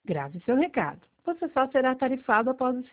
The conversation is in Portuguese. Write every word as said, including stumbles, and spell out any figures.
Grave seu recado. Você só será tarifado após o